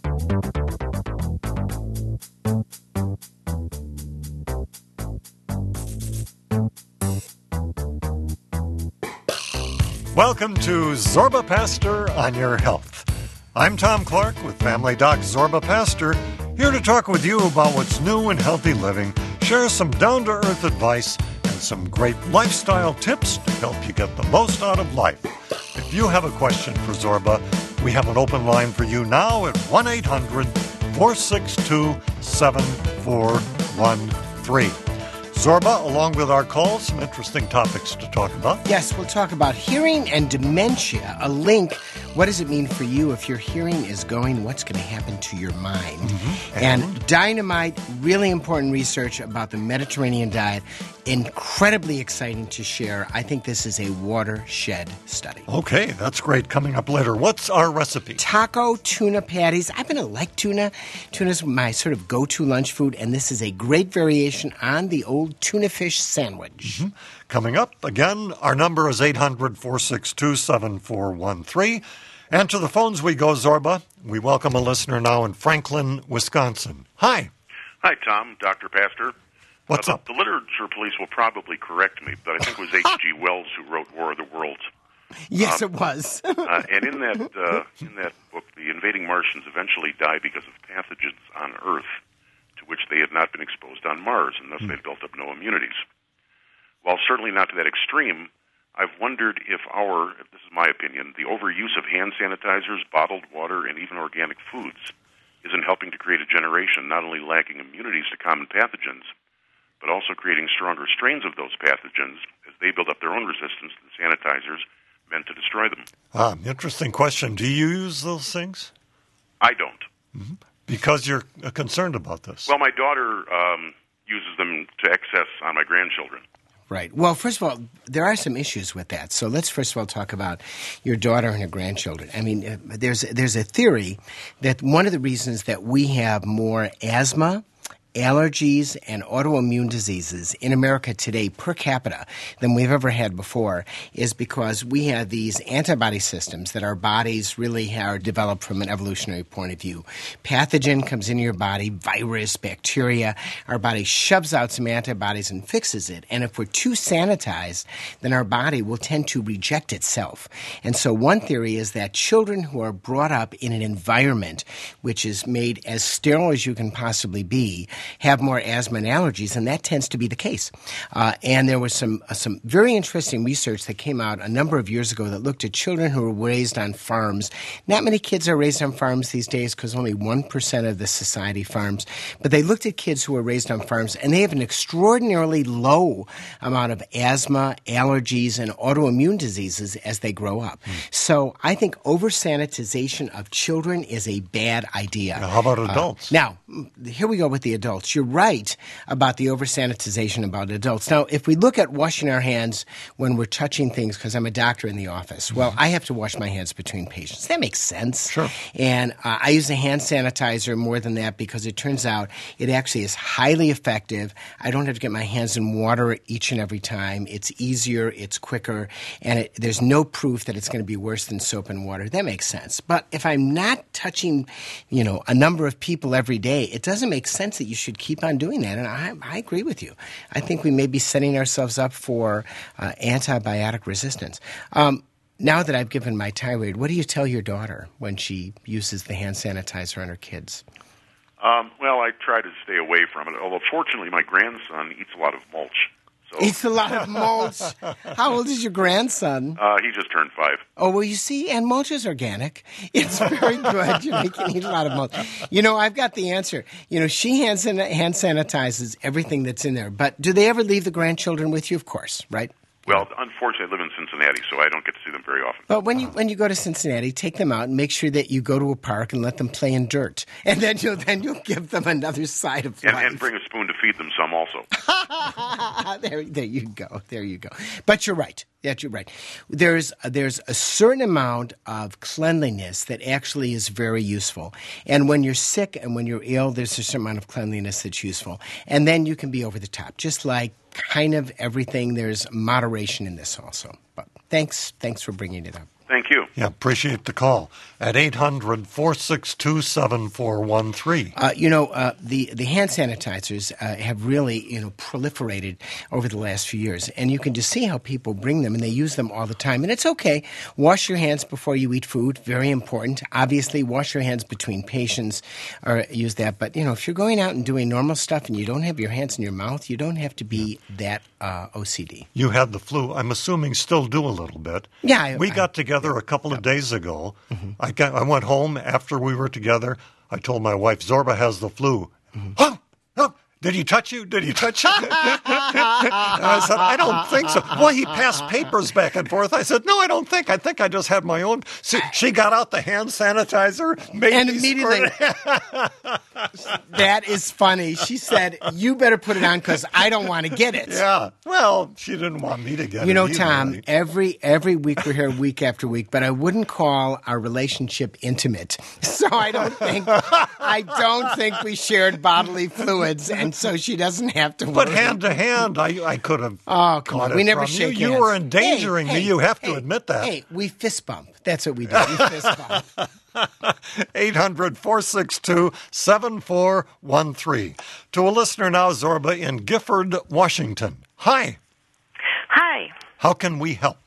Welcome to Zorba Pastor on Your Health. I'm Tom Clark with Family Doc Zorba Pastor, here to talk with you about what's new in healthy living, share some down-to-earth advice, and some great lifestyle tips to help you get the most out of life. If you have a question for Zorba, we have an open line for you now at 1-800-462-7413. Zorba, along with our calls, some interesting topics to talk about. Yes, we'll talk about hearing and dementia, a link. What does it mean for you if your hearing is going? What's going to happen to your mind? Mm-hmm. And dynamite, really important research about the Mediterranean diet. Incredibly exciting to share. I think this is a watershed study. Okay, that's great. Coming up later. What's our recipe? Taco tuna patties. I happen to like tuna. Tuna's my sort of go-to lunch food, and this is a great variation on the old tuna fish sandwich. Mm-hmm. Coming up, again, our number is 800-462-7413. And to the phones we go, Zorba. We welcome a listener now in Franklin, Wisconsin. Hi. Hi, Tom, Dr. Pastor. What's up? The literature police will probably correct me, but I think it was H.G. Wells who wrote War of the Worlds. Yes, it was. And in that book, the invading Martians eventually die because of pathogens on Earth to which they had not been exposed on Mars, and thus they'd built up no immunities. While certainly not to that extreme, I've wondered if this is my opinion, the overuse of hand sanitizers, bottled water, and even organic foods isn't helping to create a generation not only lacking immunities to common pathogens, but also creating stronger strains of those pathogens as they build up their own resistance to the sanitizers meant to destroy them. Interesting question. Do you use those things? I don't. Mm-hmm. Because you're concerned about this. Well, my daughter uses them to excess on my grandchildren. Right. Well, first of all, there are some issues with that. So let's first of all talk about your daughter and her grandchildren. I mean, there's a theory that one of the reasons that we have more asthma, allergies, and autoimmune diseases in America today per capita than we've ever had before is because we have these antibody systems that our bodies really are developed from an evolutionary point of view. Pathogen comes into your body, virus, bacteria. Our body shoves out some antibodies and fixes it. And if we're too sanitized, then our body will tend to reject itself. And so one theory is that children who are brought up in an environment which is made as sterile as you can possibly be have more asthma and allergies, and that tends to be the case. And there was some very interesting research that came out a number of years ago that looked at children who were raised on farms. Not many kids are raised on farms these days because only 1% of the society farms. But they looked at kids who were raised on farms, and they have an extraordinarily low amount of asthma, allergies, and autoimmune diseases as they grow up. So I think over-sanitization of children is a bad idea. Now, how about adults? Now, here we go with the adults. You're right about the over-sanitization about adults. Now, if we look at washing our hands when we're touching things, because I'm a doctor in the office, well, I have to wash my hands between patients. That makes sense. Sure. And I use a hand sanitizer more than that because it turns out it actually is highly effective. I don't have to get my hands in water each and every time. It's easier, it's quicker, and there's no proof that it's going to be worse than soap and water. That makes sense. But if I'm not touching, a number of people every day, it doesn't make sense that you should keep on doing that. And I agree with you. I think we may be setting ourselves up for antibiotic resistance. Now that I've given my tirade, what do you tell your daughter when she uses the hand sanitizer on her kids? Well, I try to stay away from it, although fortunately my grandson eats a lot of mulch. Eats a lot of mulch. How old is your grandson? He just turned 5. Oh, well, you see, and mulch is organic. It's very good. He can eat a lot of mulch. I've got the answer. She hand sanitizes everything that's in there. But do they ever leave the grandchildren with you? Of course, right? Well, unfortunately, I live in Cincinnati, so I don't get to see them very often. But when you go to Cincinnati, take them out and make sure that you go to a park and let them play in dirt, and then you'll give them another side of life. And bring a spoon to feed them some also. There you go. There you go. But you're right. You're right. There's a certain amount of cleanliness that actually is very useful. And when you're sick and when you're ill, there's a certain amount of cleanliness that's useful. And then you can be over the top. Just like kind of everything, there's moderation in this also. But thanks for bringing it up. Thank you. Yeah, appreciate the call at 800-462-7413. The hand sanitizers have really, proliferated over the last few years. And you can just see how people bring them, and they use them all the time. And it's okay. Wash your hands before you eat food. Very important. Obviously, wash your hands between patients or use that. But, if you're going out and doing normal stuff and you don't have your hands in your mouth, you don't have to be that OCD. You had the flu. I'm assuming still do a little bit. Yeah. We got together a couple of days ago. Mm-hmm. I went home after we were together. I told my wife, Zorba has the flu. Mm-hmm. Oh, did he touch you? Did he touch you? And I said, I don't think so. Well, he passed papers back and forth. I said, no, I don't think. I think I just had my own. She got out the hand sanitizer. And immediately. That is funny. She said, you better put it on because I don't want to get it. Yeah. Well, she didn't want me to get it either. Tom, every week we're here week after week, but I wouldn't call our relationship intimate. So I don't think we shared bodily fluids, and so she doesn't have to worry. But hand to hand, I could have. Oh, come on. We never shake hands. You were endangering me. You have to admit that. Hey, we fist bump. That's what we do. We fist bump. 800-462-7413. To a listener now, Zorba, in Gifford, Washington. Hi. Hi. How can we help?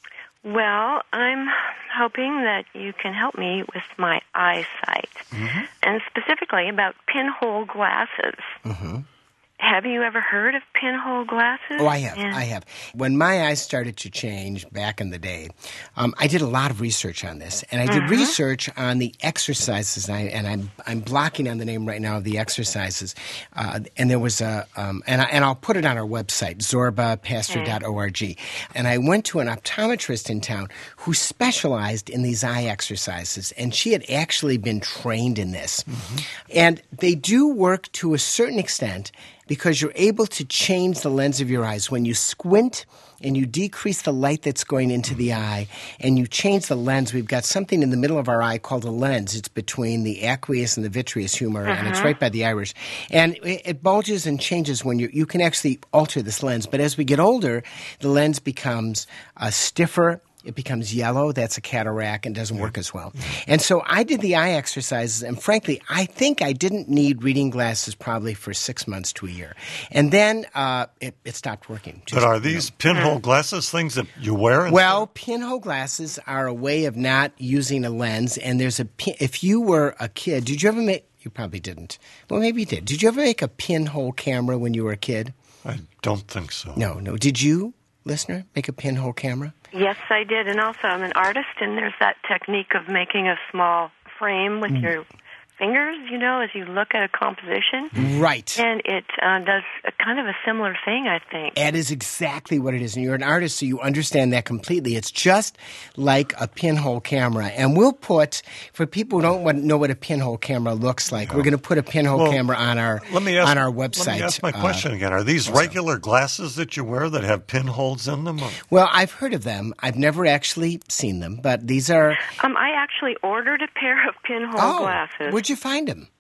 Well, I'm hoping that you can help me with my eyesight, and specifically about pinhole glasses. Mm-hmm. Have you ever heard of pinhole glasses? Oh, I have. When my eyes started to change back in the day, I did a lot of research on this, and I did research on the exercises. And I'm blocking on the name right now of the exercises. And there was and I'll put it on our website, zorbapastor.org. And I went to an optometrist in town who specialized in these eye exercises, and she had actually been trained in this. Mm-hmm. And they do work to a certain extent, because you're able to change the lens of your eyes. When you squint and you decrease the light that's going into the eye and you change the lens, we've got something in the middle of our eye called a lens. It's between the aqueous and the vitreous humor, and it's right by the iris. And it bulges and changes when you can actually alter this lens. But as we get older, the lens becomes stiffer. It becomes yellow. That's a cataract and doesn't work as well. And so I did the eye exercises, and frankly, I think I didn't need reading glasses probably for 6 months to a year. And then it stopped working. But are these pinhole glasses things that you wear? Well, pinhole glasses are a way of not using a lens. And there's if you were a kid, did you ever make – you probably didn't. Well, maybe you did. Did you ever make a pinhole camera when you were a kid? I don't think so. No. Did you, listener, make a pinhole camera? Yes, I did. And also I'm an artist, and there's that technique of making a small frame with your fingers, as you look at a composition. Right. And it does kind of a similar thing, I think. That is exactly what it is. And you're an artist, so you understand that completely. It's just like a pinhole camera. And we'll put, for people who don't know what a pinhole camera looks like, we're going to put a pinhole camera on our website. Let me ask my question again. Are these regular glasses that you wear that have pinholes in them? Well, I've heard of them. I've never actually seen them, but these are... I actually ordered a pair of pinhole glasses. Where'd you find them?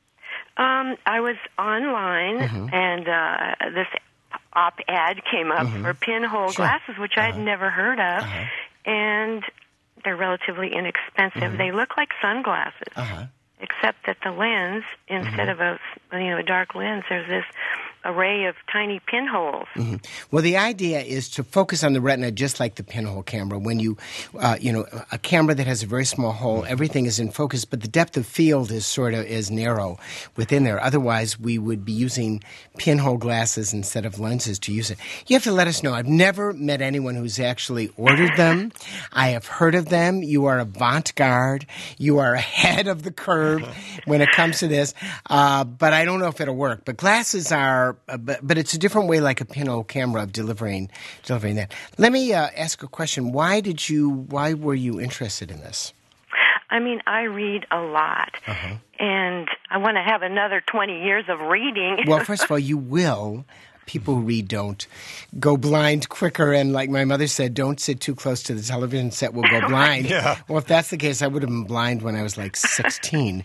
I was online, and this op-ed came up for pinhole glasses, which I had never heard of, and they're relatively inexpensive. They look like sunglasses, except that the lens, instead of a dark lens, there's this array of tiny pinholes. Well, the idea is to focus on the retina just like the pinhole camera. When you, a camera that has a very small hole, everything is in focus, but the depth of field is narrow within there. Otherwise, we would be using pinhole glasses instead of lenses to use it. You have to let us know. I've never met anyone who's actually ordered them. I have heard of them. You are avant-garde. You are ahead of the curve when it comes to this. But I don't know if it'll work. But glasses are... But it's a different way, like a pinhole camera, of delivering that. Let me ask a question. Why were you interested in this? I mean, I read a lot, and I want to have another 20 years of reading. Well, first of all, you will. People who read don't go blind quicker, and like my mother said, don't sit too close to the television set, will go blind. Well, if that's the case, I would have been blind when I was like 16.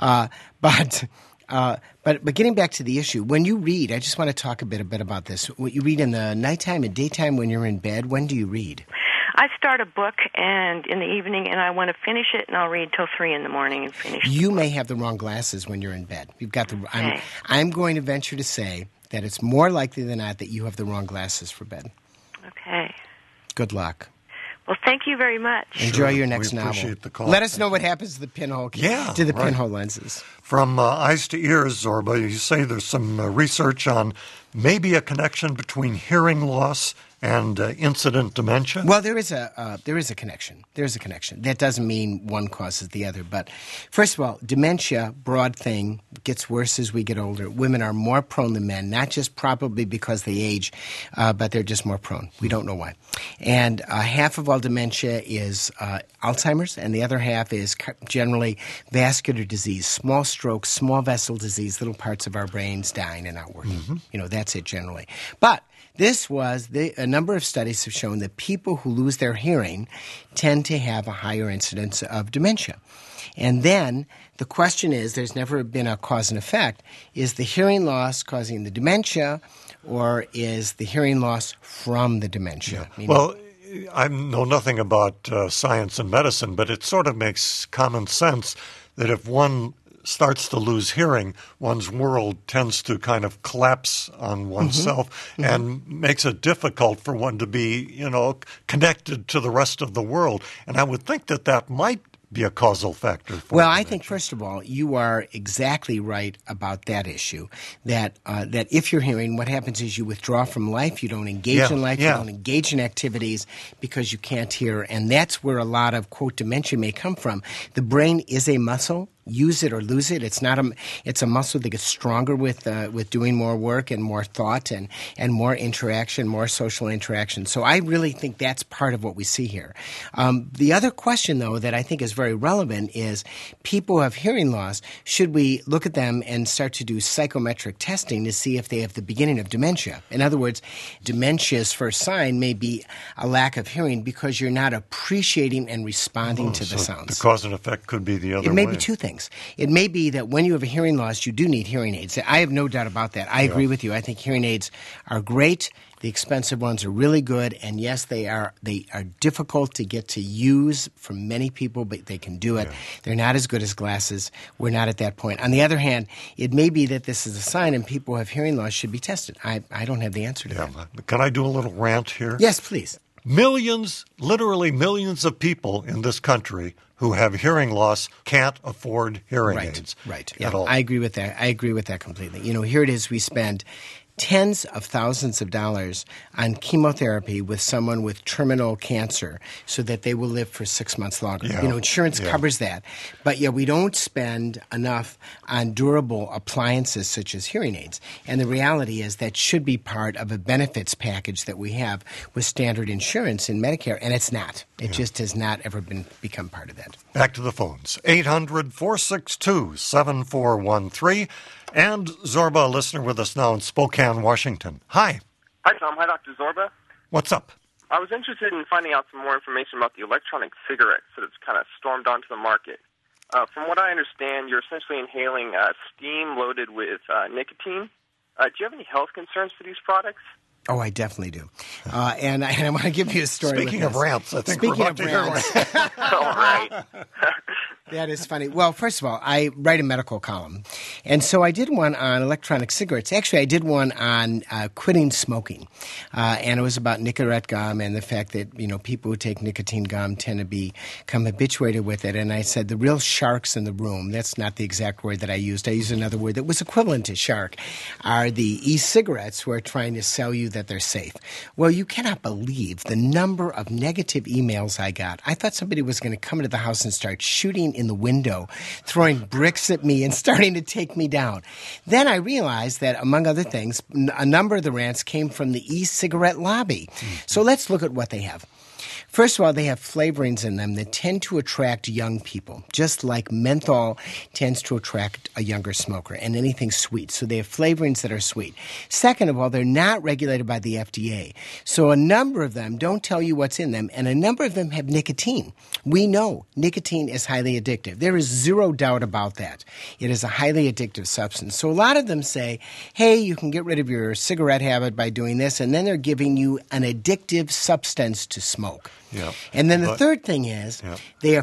But getting back to the issue, when you read, I just want to talk a bit about this. What you read in the nighttime and daytime when you're in bed, when do you read? I start a book and in the evening, and I want to finish it, and I'll read till 3 in the morning and finish. You may have the wrong glasses when you're in bed. You've got the. Okay. I'm going to venture to say that it's more likely than not that you have the wrong glasses for bed. Okay. Good luck. Well, thank you very much. Enjoy your next we novel. appreciate the call. Let us know what happens to the pinhole. To the pinhole lenses. From eyes to ears, Zorba, you say there's some research on maybe a connection between hearing loss and incident dementia? Well, there is a connection. There's a connection. That doesn't mean one causes the other. But first of all, dementia, broad thing, gets worse as we get older. Women are more prone than men, not just probably because they age, but they're just more prone. We don't know why. And half of all dementia is Alzheimer's, and the other half is generally vascular disease, small strokes, small vessel disease, little parts of our brains dying and not working. Mm-hmm. That's it generally. But a number of studies have shown that people who lose their hearing tend to have a higher incidence of dementia. And then the question is, there's never been a cause and effect. Is the hearing loss causing the dementia, or is the hearing loss from the dementia? Yeah. Well, I know nothing about science and medicine, but it sort of makes common sense that if one starts to lose hearing, one's world tends to kind of collapse on oneself and makes it difficult for one to be, connected to the rest of the world. And I would think that might be a causal factor for Well, I think, first of all, you are exactly right about that issue, that if you're hearing, what happens is you withdraw from life, you don't engage in life, you don't engage in activities because you can't hear, and that's where a lot of, quote, dementia may come from. The brain is a muscle. Use it or lose it. It's a muscle that gets stronger with doing more work and more thought and more interaction, more social interaction. So I really think that's part of what we see here. The other question, though, that I think is very relevant is people who have hearing loss, should we look at them and start to do psychometric testing to see if they have the beginning of dementia? In other words, dementia's first sign may be a lack of hearing because you're not appreciating and responding to the sounds. The cause and effect could be the other way. It may be two things. It may be that when you have a hearing loss, you do need hearing aids. I have no doubt about that. I agree with you. I think hearing aids are great. The expensive ones are really good. And yes, they are difficult to get to use for many people, but they can do it. Yeah. They're not as good as glasses. We're not at that point. On the other hand, it may be that this is a sign and people who have hearing loss should be tested. I don't have the answer to that. Can I do a little rant here? Yes, please. Millions, literally millions of people in this country who have hearing loss can't afford hearing aids. Right. At all. I agree with that. I agree with that completely. Here it is. We spend tens of thousands of dollars on chemotherapy with someone with terminal cancer so that they will live for 6 months longer. Yeah. Insurance covers that. But we don't spend enough on durable appliances such as hearing aids. And the reality is that should be part of a benefits package that we have with standard insurance in Medicare, and it's not. It just has not ever become part of that. Back to the phones. 800-462-7413. And Zorba, a listener with us now in Spokane, Washington. Hi. Hi, Tom. Hi, Dr. Zorba. What's up? I was interested in finding out some more information about the electronic cigarettes that have kind of stormed onto the market. From what I understand, you're essentially inhaling steam loaded with nicotine. Do you have any health concerns for these products? Oh, I definitely do. And I want to give you a story. Speaking of rants, I think we're about to hear one. All right. That is funny. Well, first of all, I write a medical column. And so I did one on electronic cigarettes. Actually, I did one on quitting smoking. And it was about Nicorette gum and the fact that, people who take nicotine gum tend to become habituated with it. And I said the real sharks in the room, that's not the exact word that I used. I used another word that was equivalent to shark, are the e-cigarettes who are trying to sell you that they're safe. Well, you cannot believe the number of negative emails I got. I thought somebody was going to come into the house and start shooting in the window, throwing bricks at me and starting to take me down. Then I realized that, among other things, a number of the rants came from the e-cigarette lobby. So let's look at what they have. First of all, they have flavorings in them that tend to attract young people, just like menthol tends to attract a younger smoker and anything sweet. So they have flavorings that are sweet. Second of all, they're not regulated by the FDA. So a number of them don't tell you what's in them, and a number of them have nicotine. We know nicotine is highly addictive. There is zero doubt about that. It is a highly addictive substance. So a lot of them say, hey, you can get rid of your cigarette habit by doing this, and then they're giving you an addictive substance to smoke. smoke. Yeah. And then the third thing is they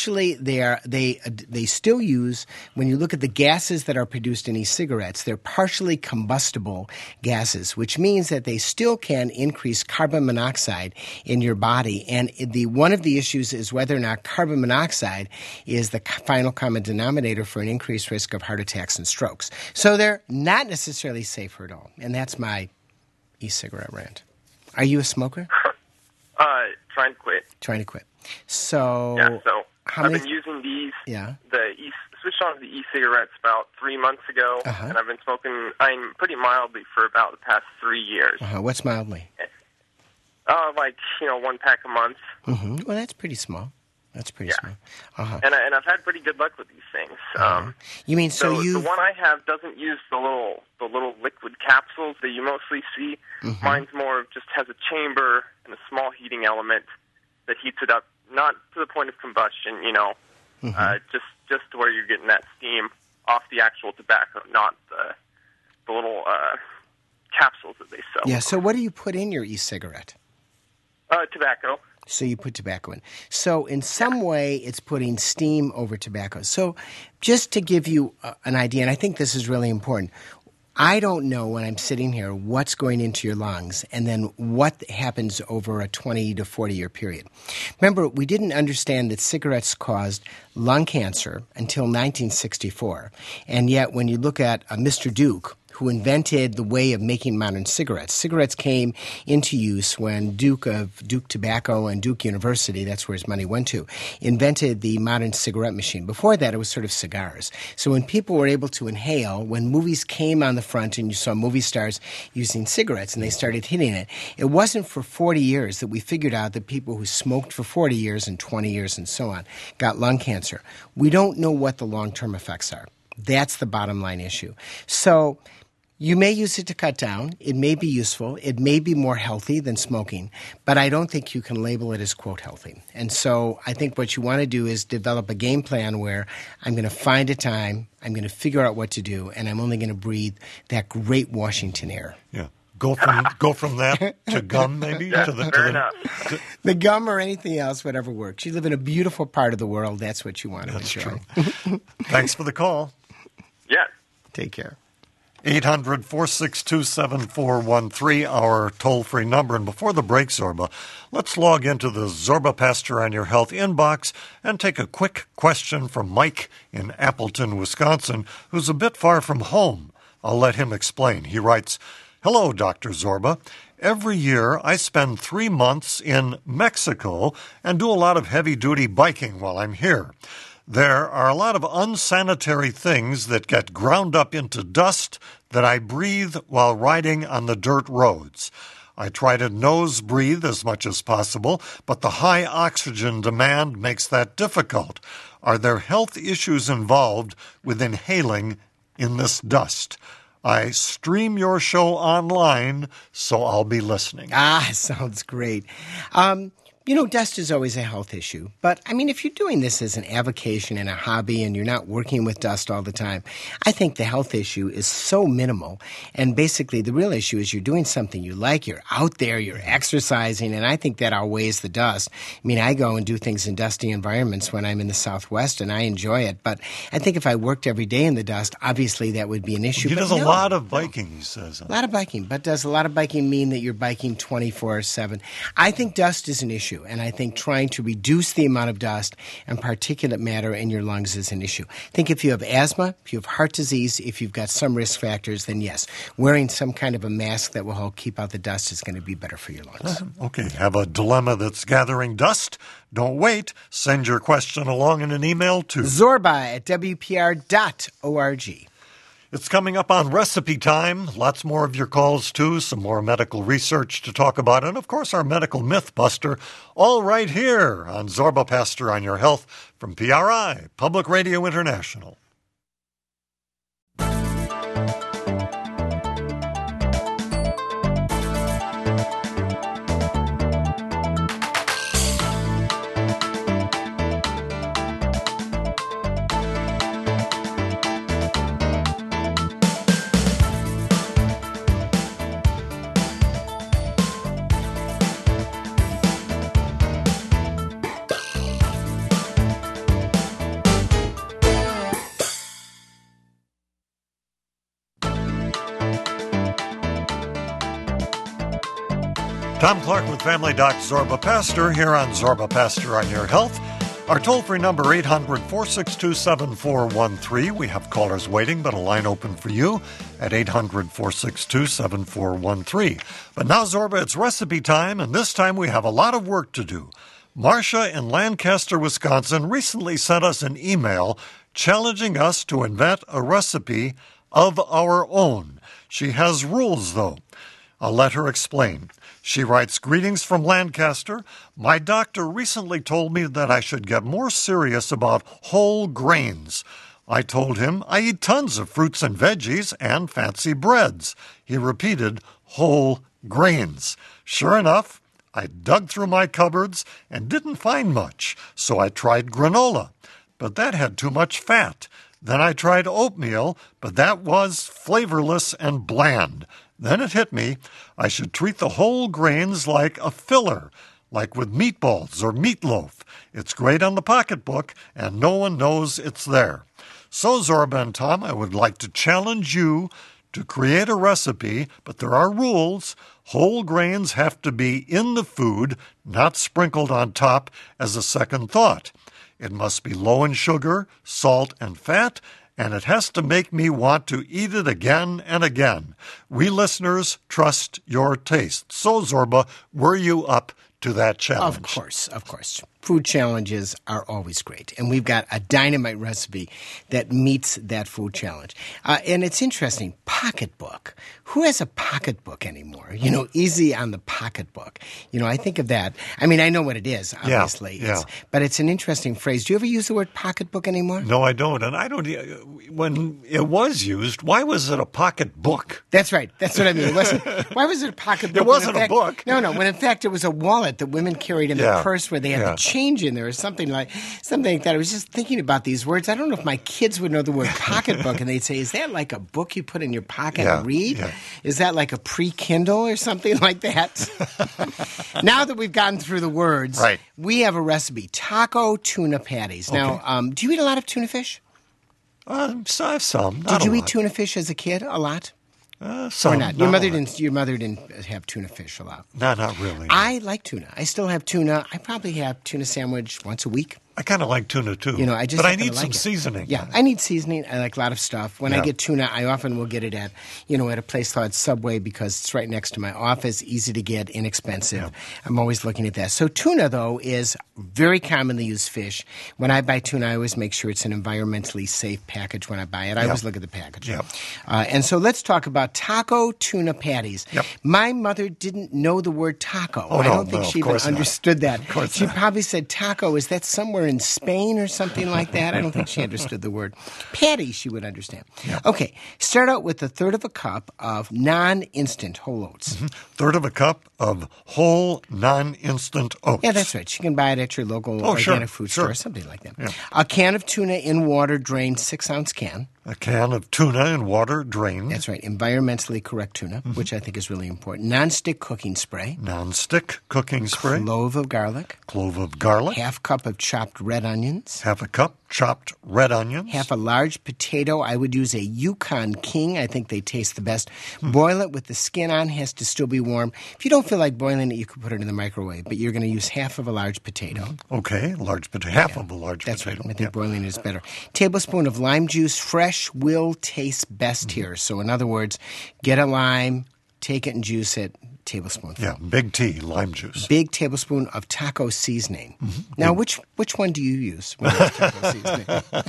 still use, when you look at the gases that are produced in e-cigarettes, they're partially combustible gases, which means that they still can increase carbon monoxide in your body. And one of the issues is whether or not carbon monoxide is the final common denominator for an increased risk of heart attacks and strokes. So they're not necessarily safer at all. And that's my e-cigarette rant. Are you a smoker? Trying to quit. Trying to quit. So I've been using these. Yeah. Switched on to the e-cigarettes about 3 months ago, and I've been smoking. I'm pretty mildly for about the past 3 years. What's mildly? Like 1 pack a month. Mm-hmm. Well, that's pretty small. That's pretty small. And I've had pretty good luck with these things. You mean the one I have doesn't use the little liquid capsules that you mostly see. Mm-hmm. Mine's more just has a chamber and a small heating element that heats it up, not to the point of combustion. Just to where you're getting that steam off the actual tobacco, not the little capsules that they sell. Yeah. So what do you put in your e-cigarette? Tobacco. So you put tobacco in. So in some way, it's putting steam over tobacco. So just to give you an idea, and I think this is really important, I don't know when I'm sitting here what's going into your lungs and then what happens over a 20 to 40-year period. Remember, we didn't understand that cigarettes caused lung cancer until 1964. And yet when you look at Mr. Duke, who invented the way of making modern cigarettes. Cigarettes came into use when Duke Tobacco and Duke University, that's where his money went to, invented the modern cigarette machine. Before that, it was sort of cigars. So when people were able to inhale, when movies came on the front and you saw movie stars using cigarettes and they started hitting it, it wasn't for 40 years that we figured out that people who smoked for 40 years and 20 years and so on got lung cancer. We don't know what the long-term effects are. That's the bottom line issue. So you may use it to cut down. It may be useful. It may be more healthy than smoking, but I don't think you can label it as, quote, healthy. And so I think what you want to do is develop a game plan where I'm going to find a time, I'm going to figure out what to do, and I'm only going to breathe that great Washington air. Yeah. Go from that to gum, maybe? The gum or anything else, whatever works. You live in a beautiful part of the world. That's what you want to enjoy. That's true. Thanks for the call. Yeah. Take care. 800-462-7413, our toll-free number. And before the break, Zorba, let's log into the Zorba Pastor on Your Health inbox and take a quick question from Mike in Appleton, Wisconsin, who's a bit far from home. I'll let him explain. He writes, "Hello, Dr. Zorba. Every year I spend 3 months in Mexico and do a lot of heavy-duty biking while I'm here. There are a lot of unsanitary things that get ground up into dust that I breathe while riding on the dirt roads. I try to nose breathe as much as possible, but the high oxygen demand makes that difficult. Are there health issues involved with inhaling in this dust? I stream your show online, so I'll be listening." Sounds great. Dust is always a health issue. But, if you're doing this as an avocation and a hobby and you're not working with dust all the time, I think the health issue is so minimal. And basically, the real issue is you're doing something you like. You're out there. You're exercising. And I think that outweighs the dust. I go and do things in dusty environments when I'm in the Southwest, and I enjoy it. But I think if I worked every day in the dust, obviously that would be an issue. He does a lot of biking, he says. A lot of biking. But does a lot of biking mean that you're biking 24/7? I think dust is an issue. And I think trying to reduce the amount of dust and particulate matter in your lungs is an issue. I think if you have asthma, if you have heart disease, if you've got some risk factors, then yes, wearing some kind of a mask that will help keep out the dust is going to be better for your lungs. Okay, have a dilemma that's gathering dust? Don't wait. Send your question along in an email to zorba@wpr.org. It's coming up on Recipe Time. Lots more of your calls, too. Some more medical research to talk about. And, of course, our medical myth buster. All right here on Zorba Pastor on Your Health from PRI, Public Radio International. Tom Clark with Family Doc Zorba Pastor here on Zorba Pastor on Your Health. Our toll-free number, 800-462-7413. We have callers waiting, but a line open for you at 800-462-7413. But now, Zorba, it's recipe time, and this time we have a lot of work to do. Marcia in Lancaster, Wisconsin, recently sent us an email challenging us to invent a recipe of our own. She has rules, though. I'll let her explain. She writes, "Greetings from Lancaster. My doctor recently told me that I should get more serious about whole grains. I told him I eat tons of fruits and veggies and fancy breads. He repeated, whole grains. Sure enough, I dug through my cupboards and didn't find much, so I tried granola, but that had too much fat. Then I tried oatmeal, but that was flavorless and bland. Then it hit me, I should treat the whole grains like a filler, like with meatballs or meatloaf. It's great on the pocketbook, and no one knows it's there. So, Zorba and Tom, I would like to challenge you to create a recipe, but there are rules. Whole grains have to be in the food, not sprinkled on top as a second thought. It must be low in sugar, salt, and fat, and it has to make me want to eat it again and again. We listeners trust your taste. So, Zorba, were you up to that challenge? Of course. Food challenges are always great, and we've got a dynamite recipe that meets that food challenge. And it's interesting, pocketbook. Who has a pocketbook anymore? Easy on the pocketbook. I think of that. I mean, I know what it is, obviously. Yeah. But it's an interesting phrase. Do you ever use the word pocketbook anymore? No, I don't. And I don't. When it was used, why was it a pocketbook? That's right. That's what I mean. Why was it a pocketbook? It wasn't a book. No. When in fact it was a wallet that women carried in their purse where they had the change in there or something like that. I was just thinking about these words. I don't know if my kids would know the word pocketbook, and they'd say, "Is that like a book you put in your pocket and read? Yeah. Is that like a pre-Kindle or something like that?" Now that we've gotten through the words, right, we have a recipe: taco tuna patties. Okay. Now, do you eat a lot of tuna fish? Some. Did you eat tuna fish as a kid a lot? Some. Or not? Your mother didn't have tuna fish a lot. No, not really. I like tuna. I still have tuna. I probably have tuna sandwich once a week. I kind of like tuna too. But I need some seasoning. Yeah, I need seasoning. I like a lot of stuff. When I get tuna, I often will get it at a place called Subway because it's right next to my office, easy to get, inexpensive. Yeah. I'm always looking at that. So tuna, though, is very commonly used fish. When I buy tuna, I always make sure it's an environmentally safe package when I buy it. I always look at the package. Yeah. And so let's talk about taco tuna patties. Yep. My mother didn't know the word taco. Oh, I don't think she even understood that. Of course she not. probably said taco. Is that somewhere in Spain or something like that? I don't think she understood the word. Patty, she would understand. Yeah. Okay, start out with a third of a cup of non-instant whole oats. Mm-hmm. Third of a cup of whole non-instant oats. Yeah, that's right. You can buy it at your local organic food store, something like that. Yeah. A can of tuna in water drained, 6-ounce can. A can of tuna in water drained. That's right. Environmentally correct tuna, which I think is really important. Non-stick cooking spray. Non-stick cooking spray. Clove of garlic. Clove of garlic. Half cup of chopped red onions. Half a cup chopped red onions. Half a large potato. I would use a Yukon King. I think they taste the best. Boil it with the skin on. Has to still be warm. If you don't feel like boiling it, you could put it in the microwave. But you're going to use half of a large potato. Okay, large potato. Half of a large That's potato. Right. I think boiling is better. Tablespoon of lime juice. Fresh will taste best here. So in other words, get a lime, take it and juice it. Tablespoonful. Yeah, big T, lime juice. Big tablespoon of taco seasoning. Mm-hmm. Now, which one do you use when you use taco seasoning?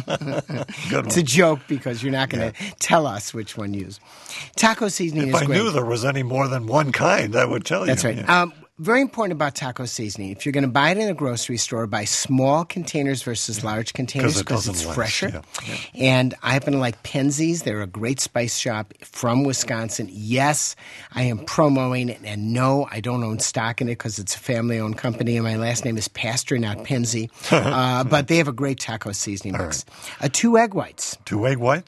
Good It's a joke because you're not going to tell us which one you use. Taco seasoning is great. If I knew there was any more than one kind, I would tell you. That's right. Yeah. Very important about taco seasoning. If you're going to buy it in a grocery store, buy small containers versus large containers because it's fresher. Yeah. And I happen to like Penzeys. They're a great spice shop from Wisconsin. Yes, I am promoting it. And no, I don't own stock in it because it's a family-owned company. And my last name is Pastor, not Penze. But they have a great taco seasoning mix. Right. 2 egg whites. 2 egg whites.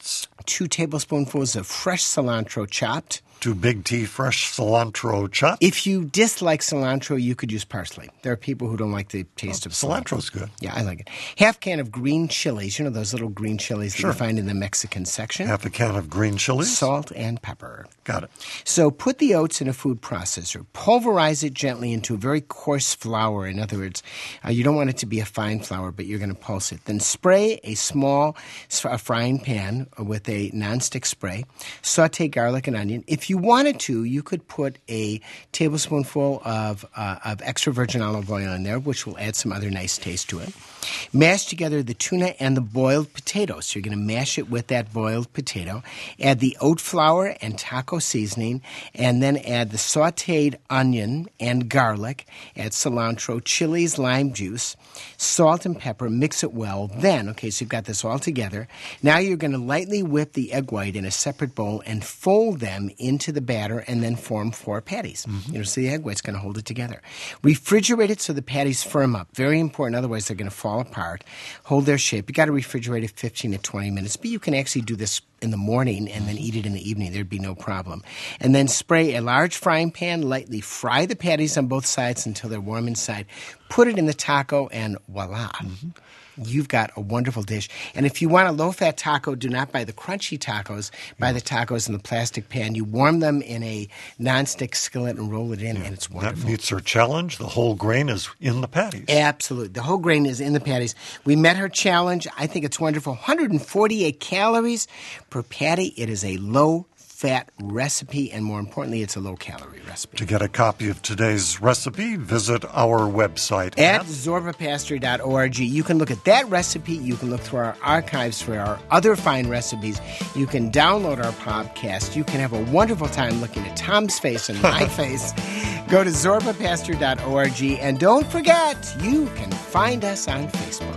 2 tablespoonfuls of fresh cilantro chopped. 2 big T fresh cilantro chopped. If you dislike cilantro, you could use parsley. There are people who don't like the taste of cilantro. Cilantro's good. Yeah, I like it. Half can of green chilies. You know those little green chilies that you find in the Mexican section? Half a can of green chilies. Salt and pepper. Got it. So put the oats in a food processor. Pulverize it gently into a very coarse flour. In other words, you don't want it to be a fine flour, but you're going to pulse it. Then spray a small frying pan with a nonstick spray. Saute garlic and onion. If you wanted to, you could put a tablespoonful of extra virgin olive oil in there, which will add some other nice taste to it. Mash together the tuna and the boiled potatoes. So you're going to mash it with that boiled potato. Add the oat flour and taco seasoning, and then add the sautéed onion and garlic. Add cilantro, chilies, lime juice, salt and pepper. Mix it well. Then, so you've got this all together. Now you're going to lightly whip the egg white in a separate bowl and fold them into the batter and then form 4 patties. So the egg white's going to hold it together. Refrigerate it so the patties firm up. Very important, otherwise they're going to fall apart. Hold their shape. You got to refrigerate it 15 to 20 minutes, but you can actually do this in the morning and then eat it in the evening. There'd be no problem. And then spray a large frying pan, lightly fry the patties on both sides until they're warm inside. Put it in the taco, and voila. You've got a wonderful dish. And if you want a low-fat taco, do not buy the crunchy tacos. Buy the tacos in the plastic pan. You warm them in a nonstick skillet and roll it in, and it's wonderful. That meets her challenge. The whole grain is in the patties. Absolutely. The whole grain is in the patties. We met her challenge. I think it's wonderful. 148 calories per patty. It is a low-fat recipe, and more importantly, it's a low-calorie recipe. To get a copy of today's recipe, visit our website at zorbapastor.org. You can look at that recipe. You can look through our archives for our other fine recipes. You can download our podcast. You can have a wonderful time looking at Tom's face and my face. Go to zorbapastor.org. And don't forget, you can find us on Facebook.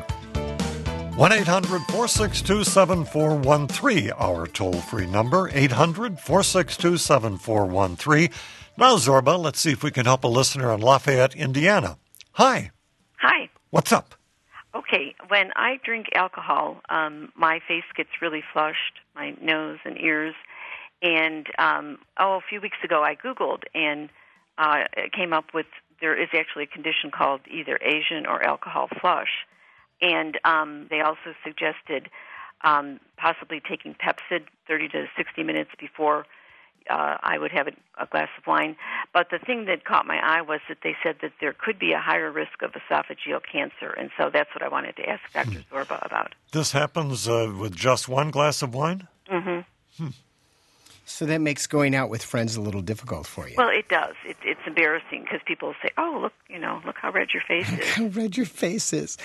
1-800-462-7413, our toll-free number, 800-462-7413. Now, Zorba, let's see if we can help a listener in Lafayette, Indiana. Hi. Hi. What's up? Okay, when I drink alcohol, my face gets really flushed, my nose and ears. And, a few weeks ago I Googled and came up with there is actually a condition called either Asian or alcohol flush. And they also suggested possibly taking Pepcid 30 to 60 minutes before I would have a glass of wine. But the thing that caught my eye was that they said that there could be a higher risk of esophageal cancer. And so that's what I wanted to ask Dr. Zorba about. This happens with just one glass of wine? Mm-hmm. So that makes going out with friends a little difficult for you. Well, it does. It's embarrassing because people say, "Oh, look how red your face is." How red your face is.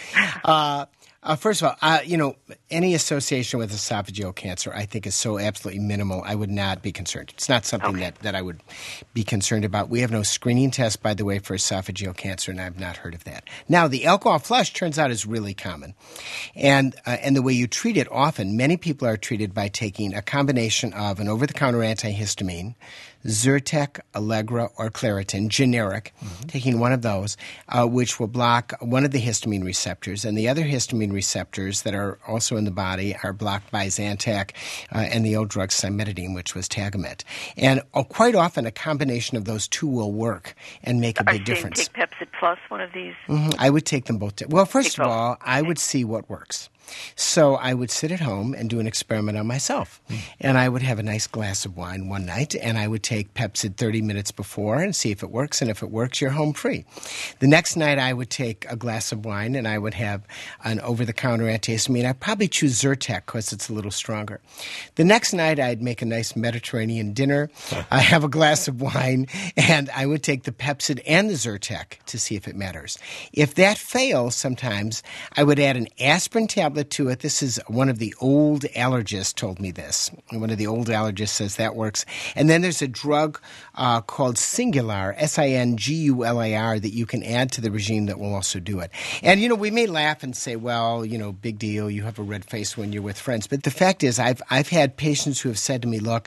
First of all, any association with esophageal cancer, I think, is so absolutely minimal. I would not be concerned. It's not something that I would be concerned about. We have no screening test, by the way, for esophageal cancer, and I've not heard of that. Now, the alcohol flush turns out is really common, and the way you treat it often, many people are treated by taking a combination of an over-the-counter antihistamine, Zyrtec, Allegra, or Claritin, generic, taking one of those, which will block one of the histamine receptors, and the other histamine receptors that are also in the body are blocked by Zantac and the old drug cimetidine, which was Tagamet. And quite often a combination of those two will work and make a big difference. Take Pepcid Plus, one of these? I would take them both. Well, first of all, I would see what works. So I would sit at home and do an experiment on myself. And I would have a nice glass of wine one night, and I would take Pepcid 30 minutes before and see if it works. And if it works, you're home free. The next night, I would take a glass of wine, and I would have an over-the-counter antihistamine. I'd probably choose Zyrtec because it's a little stronger. The next night, I'd make a nice Mediterranean dinner. I have a glass of wine, and I would take the Pepcid and the Zyrtec to see if it matters. If that fails, sometimes I would add an aspirin tablet to it. This is one of the old allergists told me this. One of the old allergists says that works. And then there's a drug called Singular, Singular, that you can add to the regime that will also do it. And, we may laugh and say, well, big deal, you have a red face when you're with friends. But the fact is, I've had patients who have said to me, look,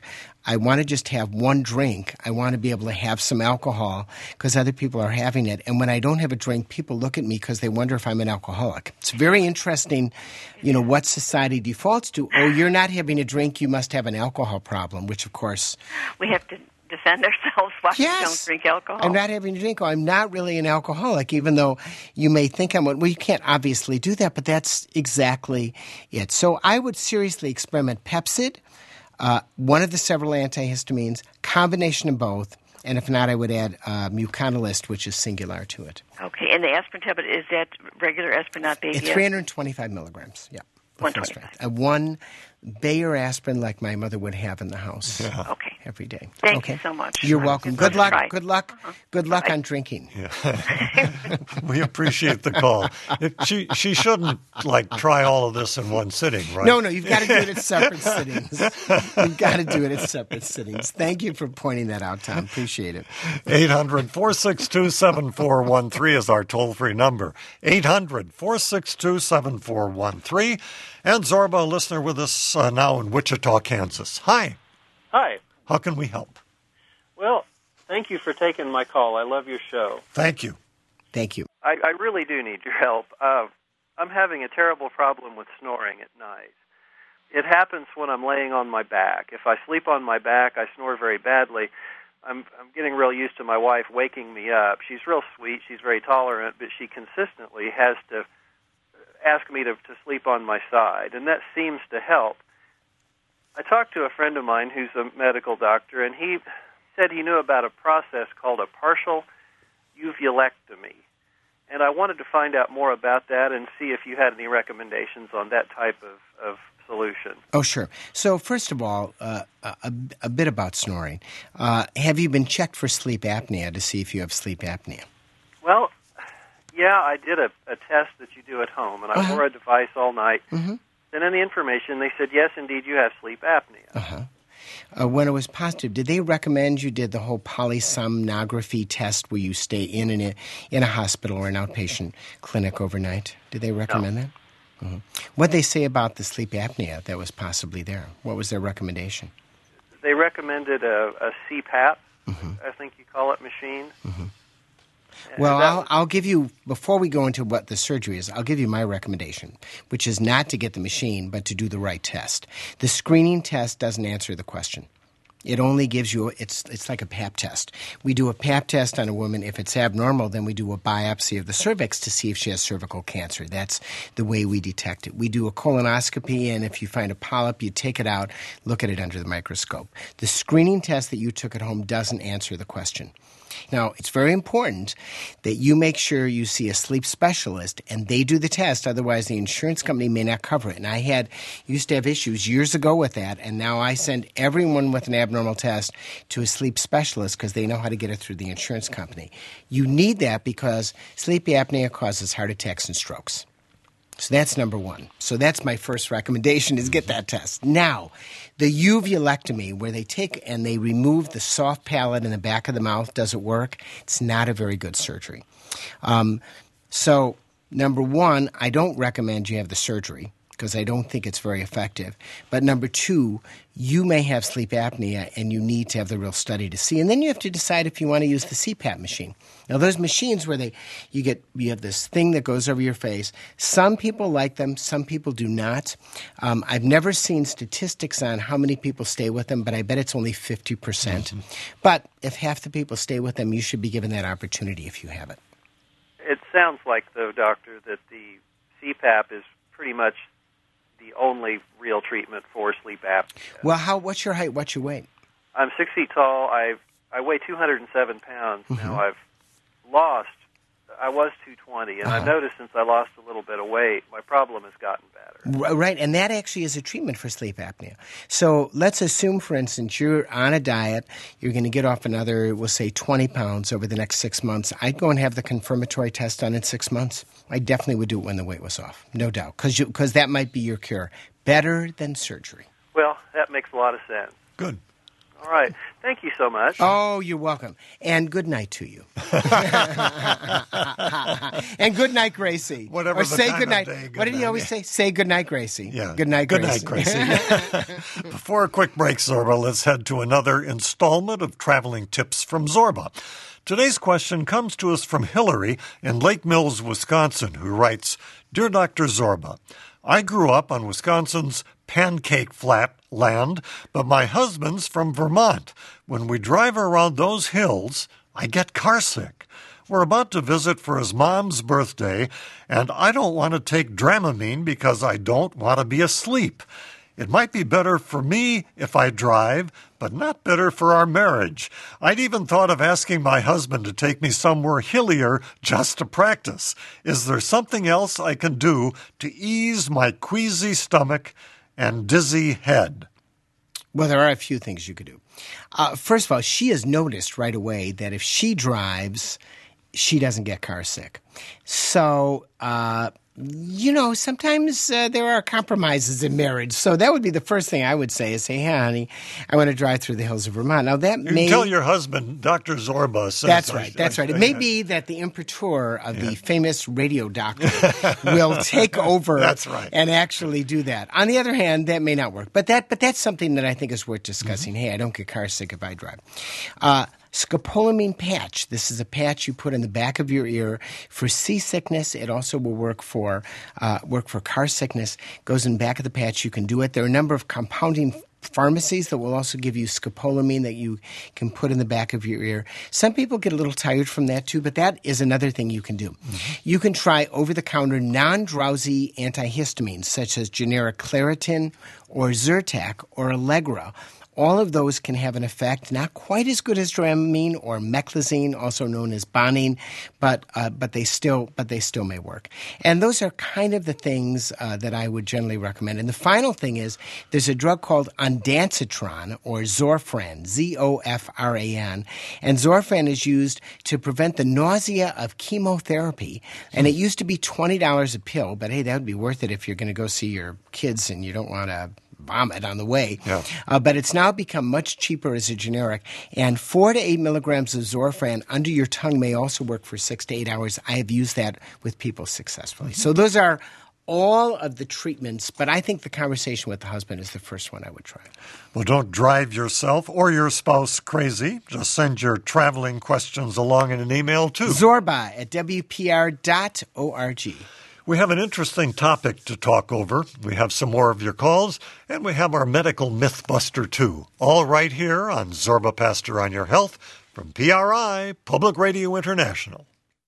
I want to just have one drink. I want to be able to have some alcohol because other people are having it. And when I don't have a drink, people look at me because they wonder if I'm an alcoholic. It's very interesting, what society defaults to. Oh, you're not having a drink, you must have an alcohol problem, which, of course... We have to defend ourselves while we don't drink alcohol. I'm not having a drink. Oh, I'm not really an alcoholic, even though you may think I'm one. Well, you can't obviously do that, but that's exactly it. So I would seriously experiment Pepcid, one of the several antihistamines, combination of both, and if not, I would add Muconalist, which is singular to it. Okay, and the aspirin tablet, is that regular aspirin, not baby aspirin? 325 milligrams, yeah. 125. One Bayer aspirin like my mother would have in the house. Yeah. Okay. Every day. Thank you so much. You're welcome. Good luck. Try. Good luck. Good luck Bye. on drinking. Yeah. We appreciate the call. She shouldn't try all of this in one sitting, right? No, you've got to do it at separate sittings. You've got to do it at separate sittings. Thank you for pointing that out, Tom. Appreciate it. 800-462-7413 is our toll-free number. 800-462-7413. And Zorba, a listener with us now in Wichita, Kansas. Hi. Hi. How can we help? Well, thank you for taking my call. I love your show. Thank you. Thank you. I really do need your help. I'm having a terrible problem with snoring at night. It happens when I'm laying on my back. If I sleep on my back, I snore very badly. I'm getting real used to my wife waking me up. She's real sweet. She's very tolerant, but she consistently has to ask me to sleep on my side, and that seems to help. I talked to a friend of mine who's a medical doctor, and he said he knew about a process called a partial uvulectomy. And I wanted to find out more about that and see if you had any recommendations on that type of solution. Oh, sure. So first of all, a bit about snoring. Have you been checked for sleep apnea to see if you have sleep apnea? Well, yeah, I did a test that you do at home, and I wore a device all night. Mm-hmm. And in the information, they said, yes, indeed, you have sleep apnea. When it was positive, did they recommend you did the whole polysomnography test where you stay in a hospital or an outpatient clinic overnight? Did they recommend that? Mm-hmm. What did they say about the sleep apnea that was possibly there? What was their recommendation? They recommended a CPAP, I think you call it, machine. Mm-hmm. Well, I'll give you, before we go into what the surgery is, I'll give you my recommendation, which is not to get the machine, but to do the right test. The screening test doesn't answer the question. It only gives you, it's like a Pap test. We do a Pap test on a woman. If it's abnormal, then we do a biopsy of the cervix to see if she has cervical cancer. That's the way we detect it. We do a colonoscopy, and if you find a polyp, you take it out, look at it under the microscope. The screening test that you took at home doesn't answer the question. Now, it's very important that you make sure you see a sleep specialist and they do the test. Otherwise, the insurance company may not cover it. And I used to have issues years ago with that, and now I send everyone with an abnormal test to a sleep specialist because they know how to get it through the insurance company. You need that because sleep apnea causes heart attacks and strokes. So that's number one. So that's my first recommendation is get that test. Now, the uvulectomy, where they take and they remove the soft palate in the back of the mouth, does it work? It's not a very good surgery. So number one, I don't recommend you have the surgery because I don't think it's very effective. But number two, you may have sleep apnea and you need to have the real study to see. And then you have to decide if you want to use the CPAP machine. Now, those machines where you have this thing that goes over your face, some people like them, some people do not. I've never seen statistics on how many people stay with them, but I bet it's only 50%. Mm-hmm. But if half the people stay with them, you should be given that opportunity if you have it. It sounds like, though, Doctor, that the CPAP is pretty much the only real treatment for sleep apnea. Well, what's your height? What's your weight? I'm 6 feet tall. I weigh 207 pounds. Mm-hmm. Now, I was 220, and I've noticed since I lost a little bit of weight, my problem has gotten better. Right, and that actually is a treatment for sleep apnea. So let's assume, for instance, you're on a diet, you're going to get off another, we'll say, 20 pounds over the next 6 months. I'd go and have the confirmatory test done in 6 months. I definitely would do it when the weight was off, no doubt, because that might be your cure. Better than surgery. Well, that makes a lot of sense. Good. All right. Thank you so much. Oh, you're welcome. And good night to you. And good night, Gracie. Whatever or the say time good night. of day, good What did he night. always say? Say good night, Gracie. Yeah. Good night, Good Gracie. night, Gracie. Before a quick break, Zorba, let's head to another installment of Traveling Tips from Zorba. Today's question comes to us from Hillary in Lake Mills, Wisconsin, who writes, Dear Dr. Zorba, I grew up on Wisconsin's pancake flat land, but my husband's from Vermont. When we drive around those hills, I get carsick. We're about to visit for his mom's birthday, and I don't want to take Dramamine because I don't want to be asleep. It might be better for me if I drive, but not better for our marriage. I'd even thought of asking my husband to take me somewhere hillier just to practice. Is there something else I can do to ease my queasy stomach and dizzy head? Well, there are a few things you could do. First of all, she has noticed right away that if she drives, she doesn't get car sick. So, sometimes there are compromises in marriage. So that would be the first thing I would say is, hey, honey, I want to drive through the hills of Vermont. Now, that You can tell your husband, Dr. Zorba says... That's right. It may be that the imprimatur of the famous radio doctor will take over That's right. and actually do that. On the other hand, that may not work. But that's something that I think is worth discussing. Hey, I don't get car sick if I drive. Scopolamine patch. This is a patch you put in the back of your ear for seasickness. It also will work for car sickness. Goes in the back of the patch. You can do it. There are a number of compounding pharmacies that will also give you scopolamine that you can put in the back of your ear. Some people get a little tired from that too, but that is another thing you can do. Mm-hmm. You can try over-the-counter non-drowsy antihistamines such as generic Claritin or Zyrtec or Allegra. All of those can have an effect, not quite as good as Dramamine or Meclizine, also known as Bonine, but they still may work. And those are kind of the things that I would generally recommend. And the final thing is there's a drug called ondansetron or Zorfran, Zofran, and Zorfran is used to prevent the nausea of chemotherapy. And it used to be $20 a pill, but hey, that would be worth it if you're going to go see your kids and you don't want to vomit on the way. Yeah. But it's now become much cheaper as a generic. And 4 to 8 milligrams of Zorfran under your tongue may also work for 6 to 8 hours. I have used that with people successfully. Mm-hmm. So those are all of the treatments, but I think the conversation with the husband is the first one I would try. Well, don't drive yourself or your spouse crazy. Just send your traveling questions along in an email to zorba@wpr.org. We have an interesting topic to talk over. We have some more of your calls, and we have our medical mythbuster, too. All right here on Zorba Pastor on Your Health from PRI, Public Radio International.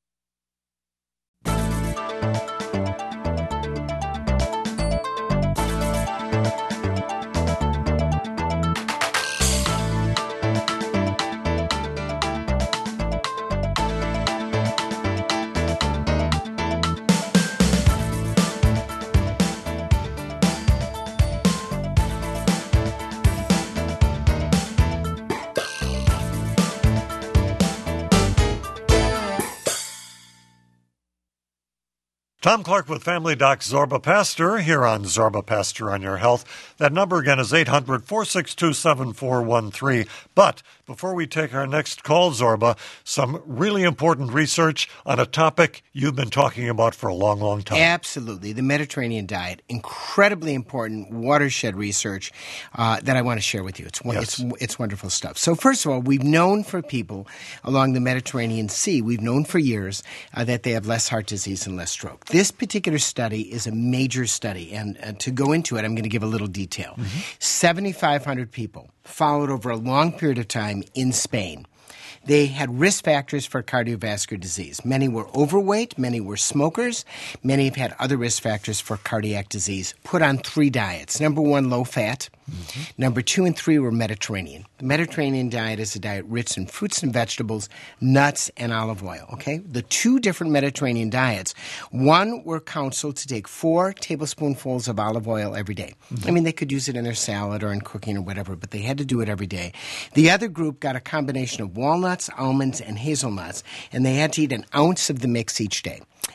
Tom Clark with Family Doc Zorba Pastor here on Zorba Pastor on Your Health. That number again is 800-462-7413. But before we take our next call, Zorba, some really important research on a topic you've been talking about for a long, long time. Absolutely. The Mediterranean diet. Incredibly important watershed research that I want to share with you. It's wonderful stuff. So first of all, we've known for people along the Mediterranean Sea, we've known for years that they have less heart disease and less stroke. This particular study is a major study, and to go into it, I'm going to give a little detail. Mm-hmm. 7,500 people followed over a long period of time in Spain. They had risk factors for cardiovascular disease. Many were overweight, many were smokers, many have had other risk factors for cardiac disease. Put on 3 diets. Number 1, low fat. Mm-hmm. Number 2 and 3 were Mediterranean. The Mediterranean diet is a diet rich in fruits and vegetables, nuts, and olive oil. Okay? The 2 different Mediterranean diets, one were counseled to take 4 tablespoonfuls of olive oil every day. Mm-hmm. I mean, they could use it in their salad or in cooking or whatever, but they had to do it every day. The other group got a combination of walnuts, almonds, and hazelnuts, and they had to eat an ounce of the mix each day.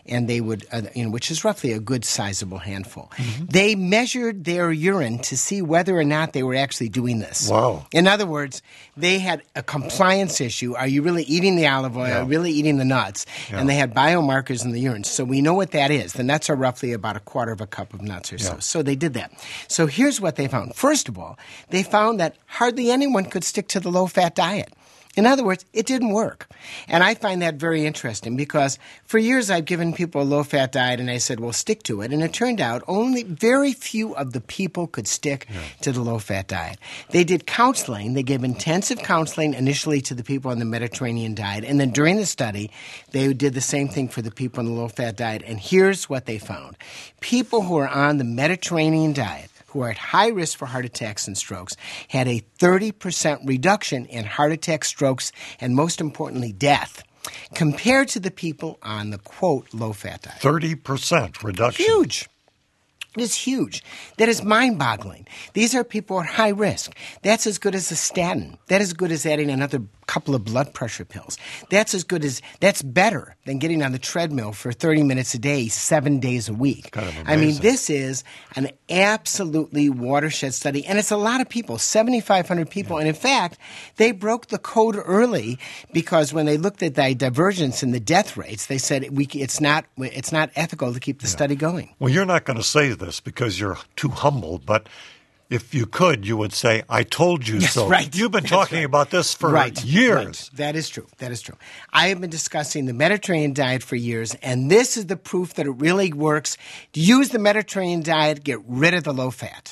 and they would, which is roughly a good sizable handful. They measured their urine to see whether or not they were actually doing this. Wow. In other words, they had a compliance issue. Are you really eating the olive oil? Are you really eating the nuts? Yeah. And they had biomarkers in the urine. So we know what that is. The nuts are roughly about a quarter of a cup of nuts or so. So they did that. So here's what they found. First of all, they found that hardly anyone could stick to the low-fat diet. In other words, it didn't work. And I find that very interesting because for years I've given people a low-fat diet and I said, well, stick to it. And it turned out only very few of the people could stick to the low-fat diet. They did counseling. They gave intensive counseling initially to the people on the Mediterranean diet. And then during the study, they did the same thing for the people on the low-fat diet. And here's what they found. People who are on the Mediterranean diet, who are at high risk for heart attacks and strokes, had a 30% reduction in heart attacks, strokes, and most importantly, death, compared to the people on the, quote, low-fat diet. 30% reduction. Huge. It is huge. That is mind-boggling. These are people at high risk. That's as good as a statin. That is as good as adding another couple of blood pressure pills. That's better than getting on the treadmill for 30 minutes a day, 7 days a week. Kind of amazing. I mean, this is an absolutely watershed study, and it's a lot of people, 7,500 people. And in fact, they broke the code early because when they looked at the divergence in the death rates, they said it's not ethical to keep the study going. Well, you're not going to say this because you're too humble, but if you could, you would say, I told you so. Right. You've been talking about this for years. Right. That is true. That is true. I have been discussing the Mediterranean diet for years, and this is the proof that it really works. Use the Mediterranean diet, get rid of the low fat.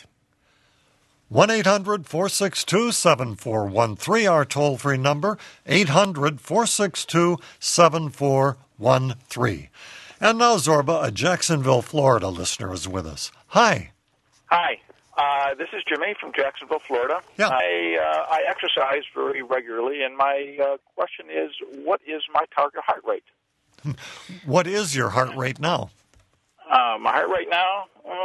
1-800-462-7413, our toll-free number, 800-462-7413. And now, Zorba, a Jacksonville, Florida listener is with us. Hi. Hi. This is Jimmy from Jacksonville, Florida. Yeah. I exercise very regularly, and my question is, what is my target heart rate? What is your heart rate now? My heart rate now,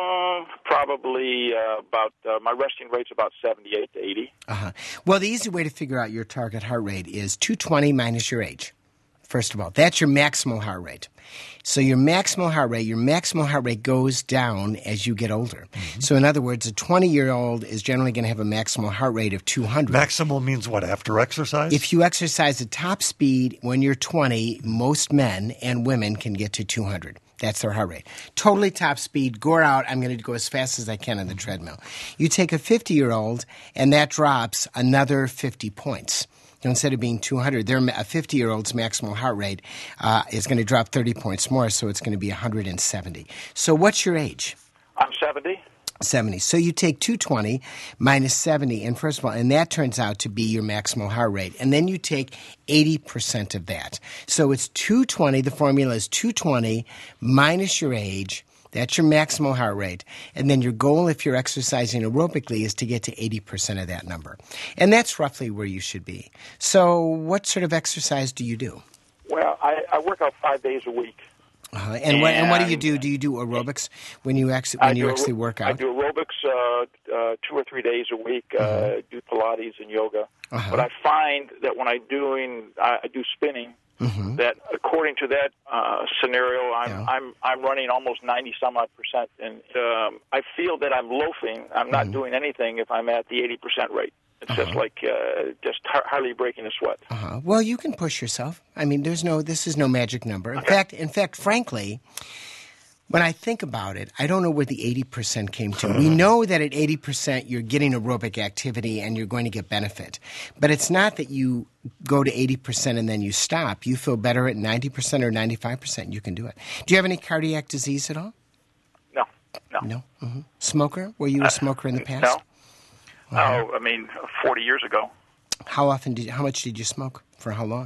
probably my resting rate's about 78 to 80. Well, the easy way to figure out your target heart rate is 220 minus your age. First of all, that's your maximal heart rate. So your maximal heart rate goes down as you get older. So in other words, a 20-year-old is generally going to have a maximal heart rate of 200. Maximal means what, after exercise? If you exercise at top speed when you're 20, most men and women can get to 200. That's their heart rate. Totally top speed, go out, I'm going to go as fast as I can on the treadmill. You take a 50-year-old, and that drops another 50 points. Instead of being 200, a 50-year-old's maximal heart rate is going to drop 30 points more, so it's going to be 170. So what's your age? I'm 70. 70. So you take 220 minus 70, and first of all, and that turns out to be your maximal heart rate. And then you take 80% of that. So it's 220. The formula is 220 minus your age. That's your maximal heart rate. And then your goal, if you're exercising aerobically, is to get to 80% of that number. And that's roughly where you should be. So what sort of exercise do you do? Well, I work out 5 days a week. And what do you do? Do you do aerobics when you actually work out? I do aerobics 2 or 3 days a week, do Pilates and yoga. But I find that when I do spinning, that according to that scenario, I'm running almost 90-some-odd%, and I feel that I'm loafing. I'm not doing anything if I'm at the 80% rate. It's just like hardly breaking a sweat. Well, you can push yourself. I mean, this is no magic number. In fact, frankly, when I think about it, I don't know where the 80% came to. We know that at 80% you're getting aerobic activity and you're going to get benefit. But it's not that you go to 80% and then you stop. You feel better at 90% or 95%. You can do it. Do you have any cardiac disease at all? No. Smoker? Were you a smoker in the past? No. Oh, 40 years ago. How much did you smoke? For how long?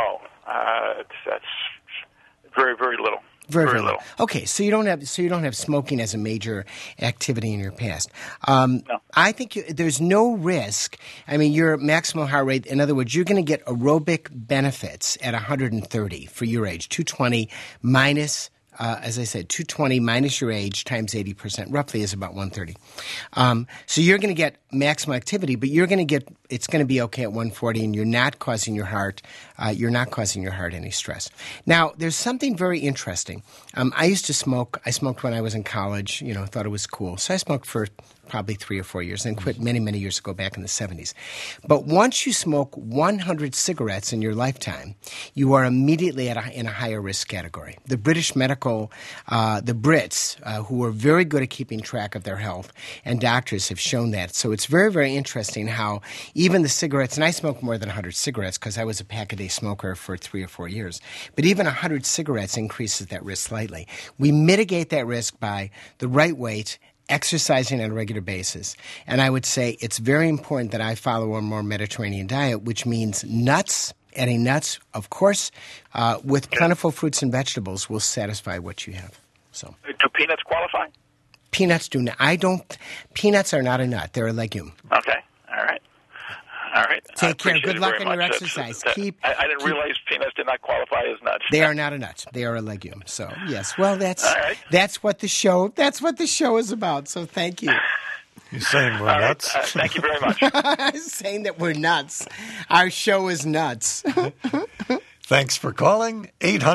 That's very, very little. Very little. Okay, so you don't have smoking as a major activity in your past. No. I think there's no risk. I mean, your maximal heart rate. In other words, you're going to get aerobic benefits at 130 for your age. 220 minus as I said, 220 minus your age times 80% roughly is about 130. So you're going to get maximum activity, but it's going to be okay at 140, and you're not causing your heart any stress. Now, there's something very interesting. I used to smoke. I smoked when I was in college, thought it was cool. So I smoked for probably 3 or 4 years and quit many, many years ago back in the 70s. But once you smoke 100 cigarettes in your lifetime, you are immediately in a higher risk category. The British medical, the Brits, who are very good at keeping track of their health, and doctors have shown that. So it's very, very interesting how even the cigarettes, and I smoked more than 100 cigarettes because I was a pack-a-day smoker for 3 or 4 years, but even 100 cigarettes increases that risk slightly. We mitigate that risk by the right weight, exercising on a regular basis. And I would say it's very important that I follow a more Mediterranean diet, which means nuts. Adding nuts, of course, with plentiful fruits and vegetables will satisfy what you have. So, do peanuts qualify? Peanuts do not. Peanuts are not a nut. They're a legume. Okay. All right. Take care. Good luck on your exercise. I didn't realize peanuts did not qualify as nuts. They are not a nut. They are a legume. So yes. Well, that's what the show is about. So thank you. You're saying we're nuts? Thank you very much. I'm saying that we're nuts. Our show is nuts. Thanks for calling.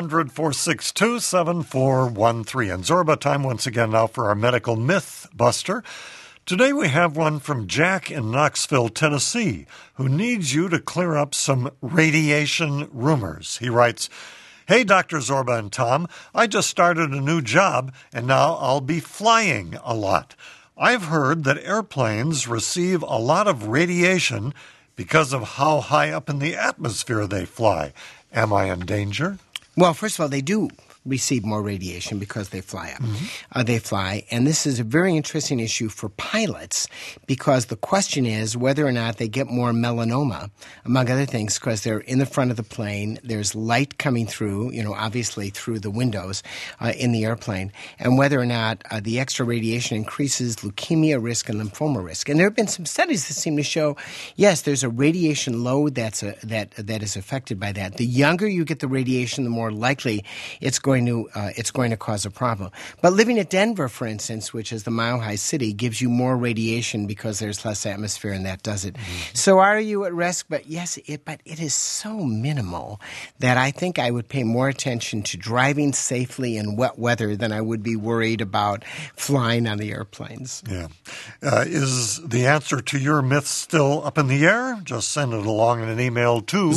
800-462-7413. And Zorba time once again now for our medical myth buster. Today we have one from Jack in Knoxville, Tennessee, who needs you to clear up some radiation rumors. He writes, "Hey, Dr. Zorba and Tom, I just started a new job, and now I'll be flying a lot. I've heard that airplanes receive a lot of radiation because of how high up in the atmosphere they fly. Am I in danger?" Well, first of all, they do receive more radiation because they fly up. They fly, and this is a very interesting issue for pilots because the question is whether or not they get more melanoma, among other things, because they're in the front of the plane. There's light coming through, obviously through the windows in the airplane, and whether or not the extra radiation increases leukemia risk and lymphoma risk. And there have been some studies that seem to show, yes, there's a radiation load that is affected by that. The younger you get the radiation, the more likely it's going to cause a problem. But living at Denver, for instance, which is the mile-high city, gives you more radiation because there's less atmosphere, and that does it. Mm-hmm. So are you at risk? But yes, it is so minimal that I think I would pay more attention to driving safely in wet weather than I would be worried about flying on the airplanes. Yeah. Is the answer to your myth still up in the air? Just send it along in an email to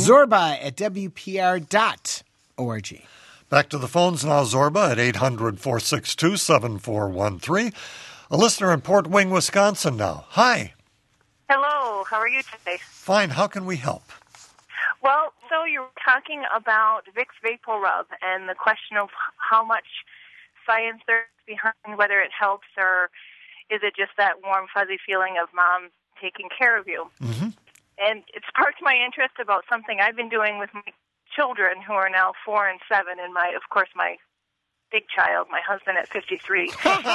zorba@wpr.org. Back to the phones now, Zorba, at 800-462-7413. A listener in Port Wing, Wisconsin now. Hi. Hello. How are you today? Fine. How can we help? Well, so you're talking about Vicks VapoRub and the question of how much science there's behind whether it helps, or is it just that warm, fuzzy feeling of mom taking care of you? Mm-hmm. And it sparked my interest about something I've been doing with my children, who are now 4 and 7, and my big child, my husband at 53.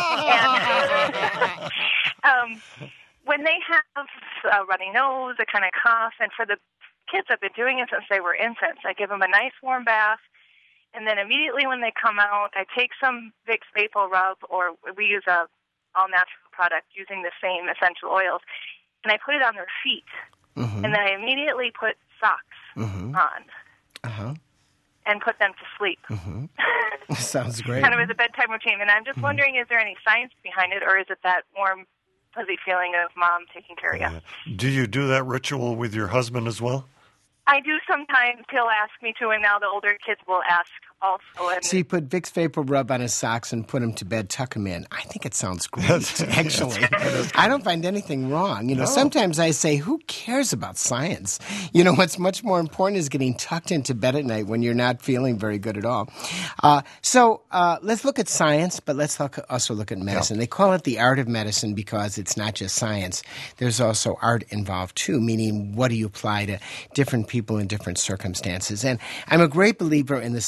And when they have a runny nose, a kind of cough, and for the kids, I've been doing it since they were infants. I give them a nice warm bath, and then immediately when they come out, I take some Vicks VapoRub, or we use a all-natural product using the same essential oils, and I put it on their feet. Mm-hmm. And then I immediately put socks on. And put them to sleep. Mm-hmm. Sounds great. Kind of as a bedtime routine. And I'm just wondering, is there any science behind it, or is it that warm, fuzzy feeling of mom taking care of you? Do you do that ritual with your husband as well? I do sometimes. He'll ask me to, and now the older kids will ask also. And so you put Vicks VapoRub on his socks and put him to bed, tuck him in. I think it sounds great, actually. I don't find anything wrong. No. Sometimes I say, who cares about science? What's much more important is getting tucked into bed at night when you're not feeling very good at all. So let's look at science, but let's also look at medicine. Yeah. They call it the art of medicine because it's not just science. There's also art involved, too, meaning what do you apply to different people in different circumstances. And I'm a great believer in the self-healing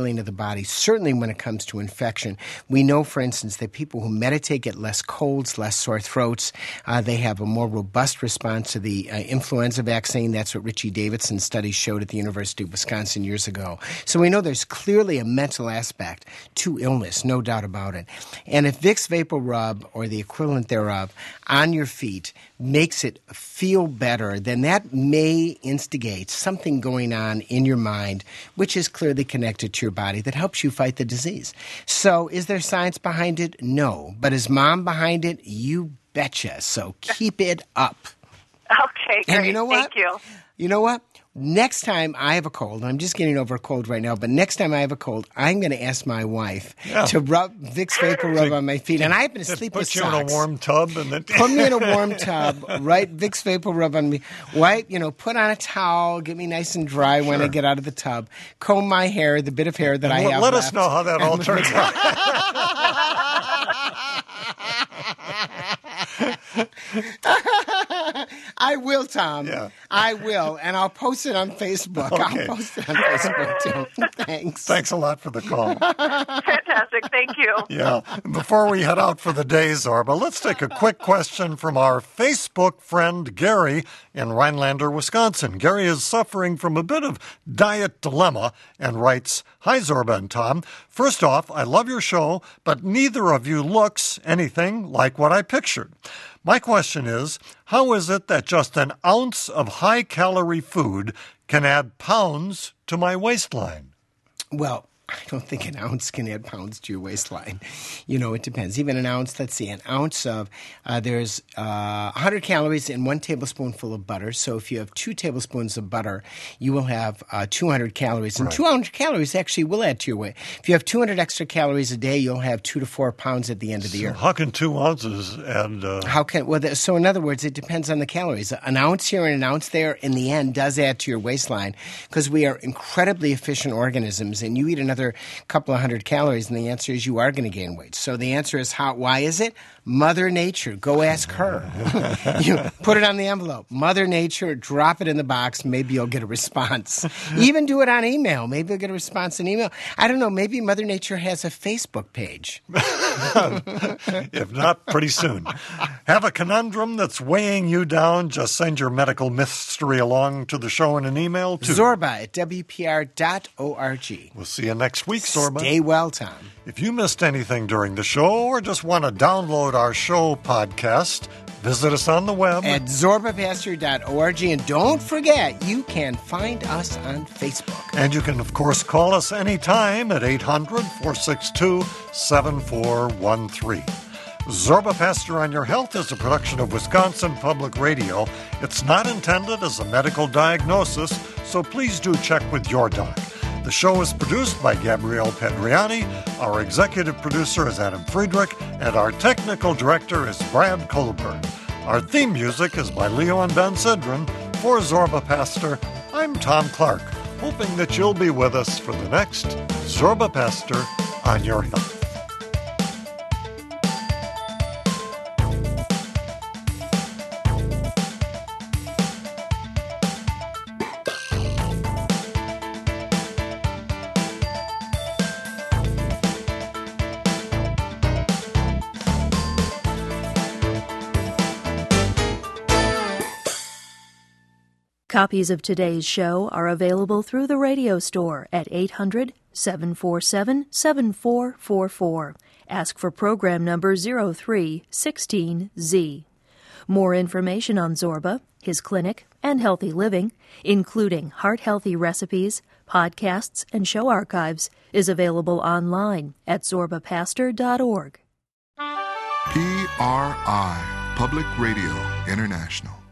healing of the body, certainly when it comes to infection. We know, for instance, that people who meditate get less colds, less sore throats. They have a more robust response to the influenza vaccine. That's what Richie Davidson's study showed at the University of Wisconsin years ago. So we know there's clearly a mental aspect to illness, no doubt about it. And if Vicks Vapor Rub or the equivalent thereof on your feet makes it feel better, then that may instigate something going on in your mind, which is clearly connected to your body, that helps you fight the disease. So is there science behind it? No. But is Mom behind it? You betcha. So keep it up. Okay, great. And you know what? Thank you. You know what? Next time I have a cold, I'm just getting over a cold right now, but next time I have a cold, I'm going to ask my wife to rub Vicks Vapor Rub on my feet. And I happen to sleep with socks. Put you in a warm tub. And then put me in a warm tub, right? Vicks Vapor Rub on me. Wipe, put on a towel, get me nice and dry when I get out of the tub. Comb my hair, the bit of hair that I have Let left. us know how that all turns out. I will, Tom. Yeah. I will, and I'll post it on Facebook. Okay. I'll post it on Facebook, too. Thanks. Thanks a lot for the call. Fantastic. Thank you. Yeah. Before we head out for the day, Zorba, let's take a quick question from our Facebook friend, Gary, in Rhinelander, Wisconsin. Gary is suffering from a bit of diet dilemma and writes, "Hi, Zorba and Tom. First off, I love your show, but neither of you looks anything like what I pictured. My question is, how is it that just an ounce of high-calorie food can add pounds to my waistline?" Well, I don't think an ounce can add pounds to your waistline. It depends. Even an ounce, let's see, an ounce of, there's 100 calories in 1 tablespoonful of butter. So if you have 2 tablespoons of butter, you will have 200 calories. And 200 calories actually will add to your weight. If you have 200 extra calories a day, you'll have 2 to 4 pounds at the end of the year. How can 2 ounces add... So in other words, it depends on the calories. An ounce here and an ounce there, in the end, does add to your waistline because we are incredibly efficient organisms, and you eat another couple of 100 calories, and the answer is you are going to gain weight. So the answer is why is it? Mother Nature. Go ask her. Put it on the envelope. Mother Nature, drop it in the box. Maybe you'll get a response. Even do it on email. Maybe you'll get a response in email. I don't know. Maybe Mother Nature has a Facebook page. If not, pretty soon. Have a conundrum that's weighing you down? Just send your medical mystery along to the show in an email to zorba@wpr.org. We'll see you next week, Zorba. Stay well, Tom. If you missed anything during the show or just want to download our show podcast, visit us on the web at zorbapastor.org. And don't forget, you can find us on Facebook. And you can, of course, call us anytime at 800-462-7413. Zorba Pastor on Your Health is a production of Wisconsin Public Radio. It's not intended as a medical diagnosis, so please do check with your doc. The show is produced by Gabrielle Pedriani. Our executive producer is Adam Friedrich, and our technical director is Brad Kohlberg. Our theme music is by Leo and Ben Sidran. For Zorba Pastor, I'm Tom Clark, hoping that you'll be with us for the next Zorba Pastor on Your Health. Copies of today's show are available through the radio store at 800-747-7444. Ask for program number 0316Z. More information on Zorba, his clinic, and healthy living, including heart-healthy recipes, podcasts, and show archives, is available online at zorbapastor.org. PRI, Public Radio International.